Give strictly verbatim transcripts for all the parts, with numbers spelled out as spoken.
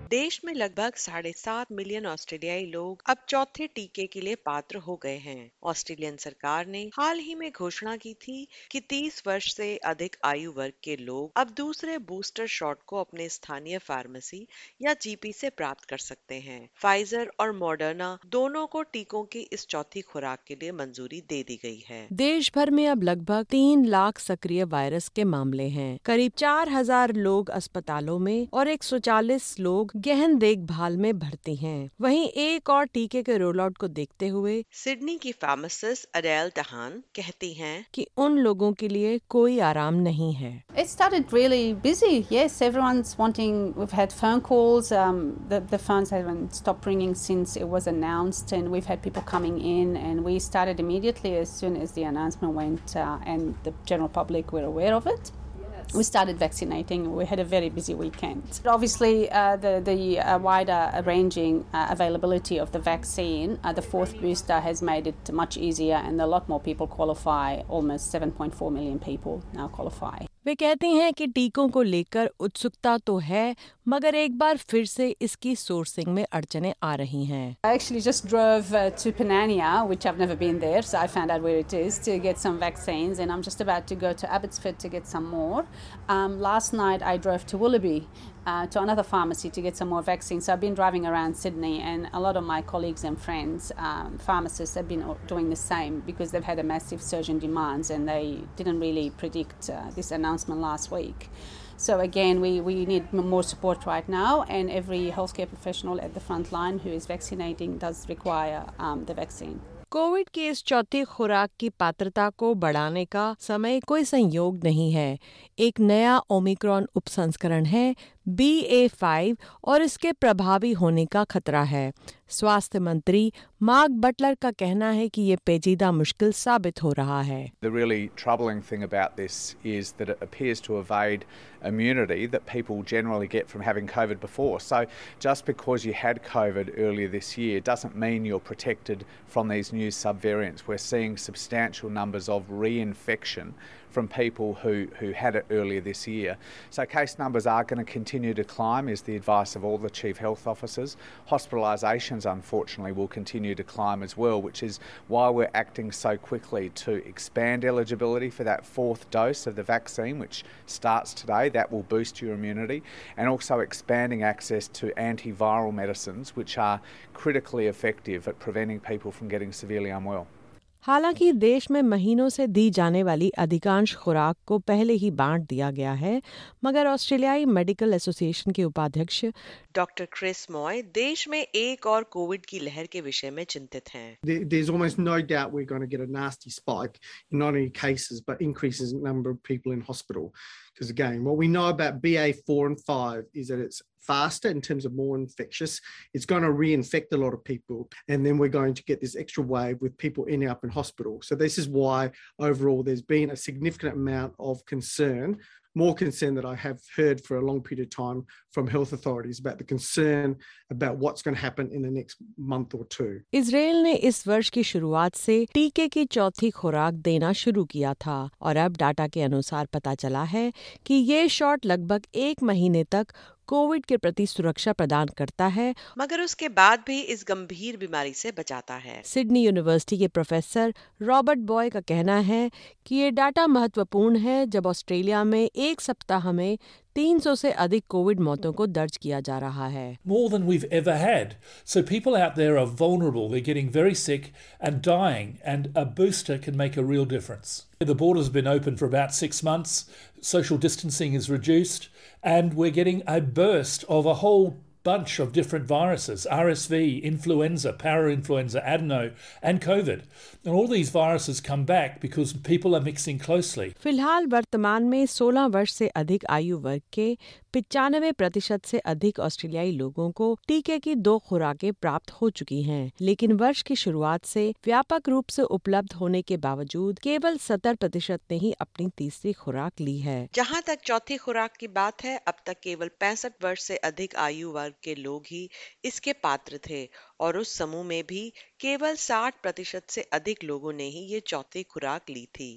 देश में लगभग साढ़े सात मिलियन ऑस्ट्रेलियाई लोग अब चौथे टीके के लिए पात्र हो गए हैं। ऑस्ट्रेलियन सरकार ने हाल ही में घोषणा की थी कि तीस वर्ष से अधिक आयु वर्ग के लोग अब दूसरे बूस्टर शॉट को अपने स्थानीय फार्मेसी या जीपी से प्राप्त कर सकते हैं। फाइजर और मॉडर्ना दोनों को टीकों की इस चौथी खुराक के लिए मंजूरी दे दी गई है। देश भर में अब लगभग तीन लाख सक्रिय वायरस के मामले हैं। करीब चार हजार लोग अस्पतालों में और एक सौ चालीस लोग गहन देखभाल में भर्ती हैं। वहीं एक और टीके के रोल आउट को देखते हुए सिडनी की फार्मासिस्ट अडेल डहान कहती हैं कि उन लोगों के लिए कोई आराम नहीं है। It started really busy. Yes, everyone's wanting. We've had phone calls. Um, the the phones haven't stopped ringing since it was announced, and we've had people coming in. And we started immediately as soon as the announcement went, uh, and the general public were aware of it. We started vaccinating. We had a very busy weekend. Obviously, uh, the, the uh, wider ranging uh, availability of the vaccine, uh, the fourth booster has made it much easier, and a lot more people qualify. Almost seven point four million people now qualify. वे कहती हैं कि टीकों को लेकर उत्सुकता तो है, मगर एक बार फिर से इसकी सोर्सिंग में अड़चनें आ रही हैं। I actually just drove uh, to Panania, which I've never been there, so I found out where it is to get some vaccines, and I'm just about to go to Abbotsford to get some more. Um, last night I drove to Willoughby uh, to another pharmacy to get some more vaccines. So I've been driving around Sydney, and a lot of my colleagues and friends, um, pharmacists, have been doing the same because they've had a massive surge in demands, and they didn't really predict uh, this announcement last week. So again, we, we need more support right now, and every healthcare professional at the front line who is vaccinating does require um, the vaccine. Covid की इस चौथी खुराक की पात्रता को बढ़ाने का समय कोई संयोग नहीं है। एक नया ओमिक्रॉन उपसंस्करण है बी ए फाइव और इसके प्रभावी होने का खतरा है। स्वास्थ्य मंत्री मार्क बटलर का कहना है कि ये पेचीदा मुश्किल साबित हो रहा है। The really troubling thing about this is that it appears to evade immunity that people generally get from having COVID before. So just because you had COVID earlier this year doesn't mean you're protected from these new subvariants. We're seeing substantial numbers of reinfection from people who, who had it earlier this year. So case numbers are going to continue to climb is the advice of all the chief health officers. Hospitalisations unfortunately will continue to climb as well, which is why we're acting so quickly to expand eligibility for that fourth dose of the vaccine, which starts today. That will boost your immunity, and also expanding access to antiviral medicines, which are critically effective at preventing people from getting severely unwell. हालांकि देश में महीनों से दी जाने वाली अधिकांश खुराक को पहले ही बांट दिया गया है, मगर ऑस्ट्रेलियाई मेडिकल एसोसिएशन के उपाध्यक्ष डॉक्टर क्रिस मॉय देश में एक और कोविड की लहर के विषय में चिंतित हैं। There's almost no doubt we're going to get a nasty spike in not only cases but increases in number of people in hospital. Because again, what we know about B A four and five is that it's faster in terms of more infectious. It's going to reinfect a lot of people, and then we're going to get this extra wave with people ending up in hospital. So this is why overall there's been a significant amount of concern, more concern that I have heard for a long period of time from health authorities about the concern about what's going to happen in the next month or two. Israel ने इस वर्ष की शुरुआत से टीके की चौथी खुराक देना शुरू किया था और अब डाटा के अनुसार पता चला है कि ये शॉट लगभग एक महीने तक कोविड के प्रति सुरक्षा प्रदान करता है, मगर उसके बाद भी इस गंभीर बीमारी से बचाता है। सिडनी यूनिवर्सिटी के प्रोफेसर रॉबर्ट बॉय का कहना है कि ये डाटा महत्वपूर्ण है जब ऑस्ट्रेलिया में एक सप्ताह में तीन सौ से अधिक कोविड मौतों को दर्ज किया जा रहा है। More than we've ever had. So people out there are vulnerable. They're getting very sick and dying, and a booster can make a real difference. The border's been open for about six months. Social distancing is reduced, and we're getting a burst of a whole bunch of different viruses, R S V, influenza, parainfluenza, adeno, and COVID. And all these viruses come back because people are mixing closely. फिलहाल वर्तमान में सोलह वर्ष से अधिक आयु वर्ग के पचानवे प्रतिशत से अधिक ऑस्ट्रेलियाई लोगों को टीके की दो खुराकें प्राप्त हो चुकी हैं, लेकिन वर्ष की शुरुआत से व्यापक रूप से उपलब्ध होने के बावजूद केवल सत्तर प्रतिशत ने ही अपनी तीसरी खुराक ली है। जहां तक चौथी खुराक की बात है, अब तक केवल पैंसठ वर्ष से अधिक आयु वर्ग के लोग ही इसके पात्र थे, और उस समूह में भी केवल साठ प्रतिशत से अधिक लोगों ने ही ये चौथी खुराक ली थी।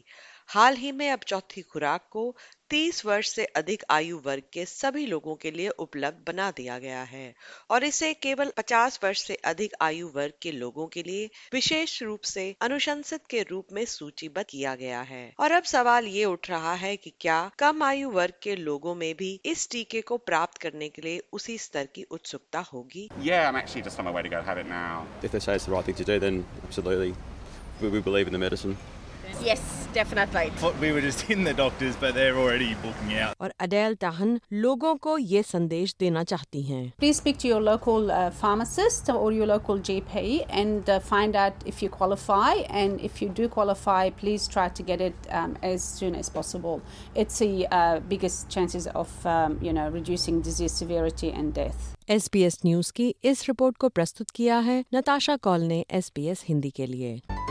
हाल ही में अब चौथी खुराक को तीस वर्ष से अधिक आयु वर्ग के सभी लोगों के लिए उपलब्ध बना दिया गया है और इसे केवल पचास वर्ष से अधिक आयु वर्ग के लोगों के लिए विशेष रूप से अनुशंसित के रूप में सूचीबद्ध किया गया है। और अब सवाल ये उठ रहा है कि क्या कम आयु वर्ग के लोगों में भी इस टीके को प्राप्त करने के लिए उसी स्तर की उत्सुकता होगी? Yeah, I'm actually just on my way to go have it now. If they say it's the right thing to do, then absolutely we, we believe in the medicine. Yes, definitely. We were just in the doctors, but they're already booking out. और अडेल टाहन लोगों को ये संदेश देना चाहती हैं। Please speak to your local uh, pharmacist or your local G P and uh, find out if you qualify. And if you do qualify, please try to get it um, as soon as possible. It's the uh, biggest chances of um, you know reducing disease severity and death. S B S news की इस report को प्रस्तुत किया है नताशा कौल ने S B S Hindi के लिए।